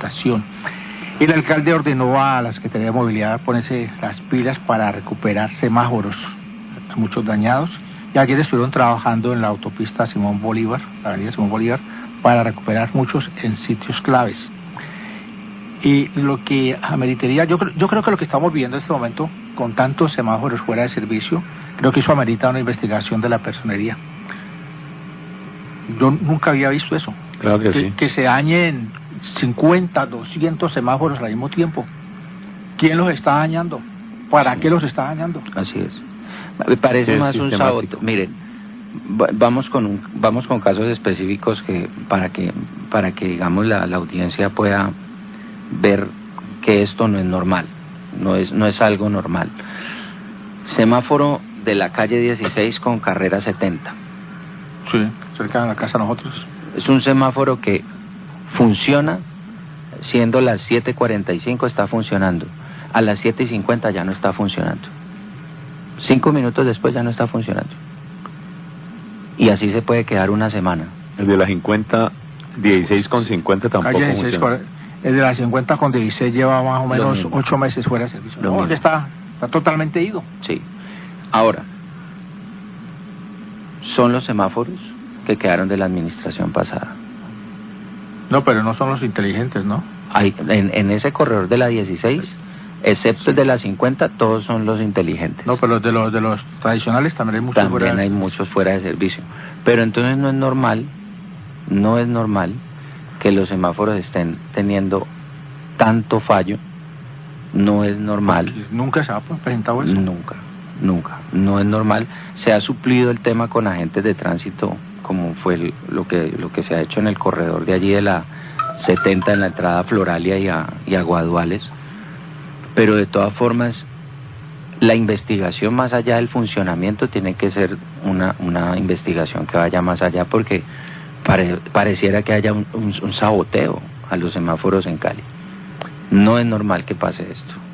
estación. El alcalde ordenó a las Secretaría de Movilidad a ponerse las pilas para recuperar semáforos, muchos dañados, y ayer estuvieron trabajando en la autopista Simón Bolívar, la avenida Simón Bolívar, para recuperar muchos en sitios claves. Y lo que ameritaría, yo creo que lo que estamos viviendo en este momento, con tantos semáforos fuera de servicio, creo que eso amerita una investigación de la personería. Yo nunca había visto eso. Claro que sí. Que se dañen 50, 200 semáforos al mismo tiempo. ¿Quién los está dañando? ¿Para qué los está dañando? Así es. Me parece Sí, más un sabotaje. Miren, vamos con casos específicos que para que digamos la audiencia pueda ver que esto no es normal, no es algo normal. Semáforo de la calle 16 con carrera 70. Sí, cerca de la casa de nosotros. Es un semáforo que funciona, siendo las 7:45 está funcionando. A las 7:50 ya no está funcionando. 5 minutos después ya no está funcionando. Y así se puede quedar una semana. El de la 16 con 50 tampoco calle 16, funciona. El de la 50 con 16 lleva más o menos 8 meses fuera de servicio. No, está totalmente ido. Sí. Ahora, son los semáforos que quedaron de la administración pasada. No, pero no son los inteligentes, ¿no? En ese corredor de la 16, excepto el de la 50, todos son los inteligentes. No, pero de los tradicionales también hay muchos fuera de servicio. También hay muchos fuera de servicio. Pero entonces no es normal que los semáforos estén teniendo tanto fallo. No es normal. ¿Nunca se ha presentado eso? Nunca. No es normal. Se ha suplido el tema con agentes de tránsito, como fue lo que se ha hecho en el corredor de allí de la 70 en la entrada a Floralia y a Guaduales. Pero de todas formas, la investigación más allá del funcionamiento tiene que ser una investigación que vaya más allá, porque pareciera que haya un saboteo a los semáforos en Cali. No es normal que pase esto.